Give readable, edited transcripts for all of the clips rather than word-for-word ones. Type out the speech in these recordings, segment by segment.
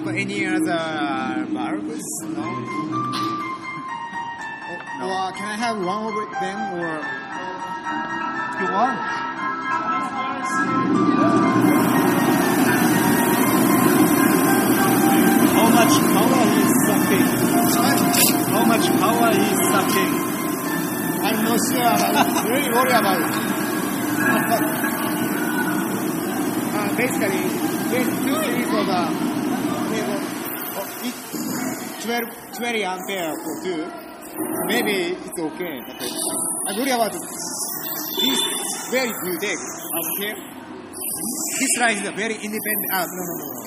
have any other bulbs? No? Or can I have one of them? Or You want? How much power is sucking? How much power is sucking? I'm not sure. I'm really worried about it. Basically, there's two series of each 12 ampere for two. Maybe it's okay. But I'm worried about this very big ampere. This line is a very independent. No.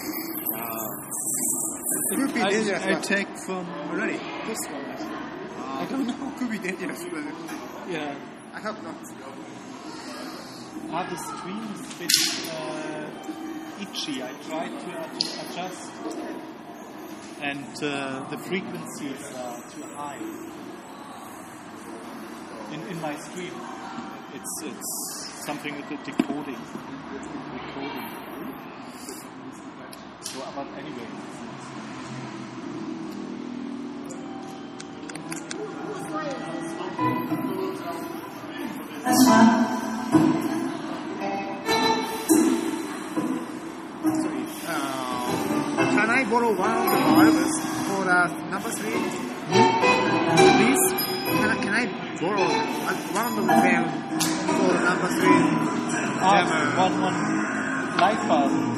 It could be dangerous. I take from already. This one. I don't know. Could be dangerous. But Yeah. I have not. The stream is a bit itchy. I tried to adjust, and the frequencies are too high. In my stream, it's something with the decoding. So, but anyway. That's fine. Can I borrow one of the bulbs for the number 3? Please? Can I borrow one of them for the number 3? One light bulb.